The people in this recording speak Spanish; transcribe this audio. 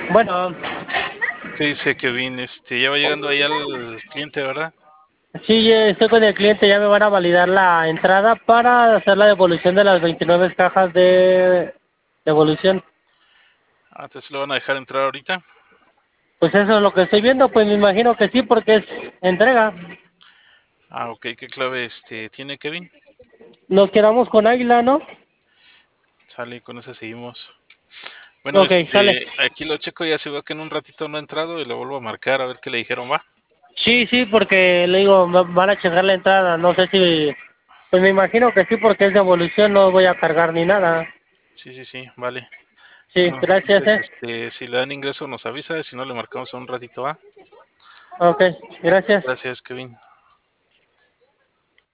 Bueno, ¿Qué dice Kevin? Ya va llegando ahí al cliente, ¿verdad? sí, estoy con el cliente, ya me van a validar la entrada para hacer la devolución de las 29 cajas de devolución. Ah, entonces lo van a dejar entrar ahorita. Pues eso es lo que estoy viendo, pues me imagino que sí, porque es entrega. Ah, ok, ¿qué clave tiene Kevin? Nos quedamos con Águila, ¿no? Sale, con ese seguimos. Bueno, Ok, sale. aquí lo checo, ya se ve que en un ratito no ha entrado y lo vuelvo a marcar a ver qué le dijeron, va. Sí, sí, porque le digo, van a checar la entrada, no sé si... Pues me imagino que sí, porque es devolución, no voy a cargar ni nada. Sí, sí, sí, vale. Sí, Bueno, gracias, entonces, si le dan ingreso nos avisa, si no le marcamos en un ratito, va. Ok, gracias. Gracias, Kevin.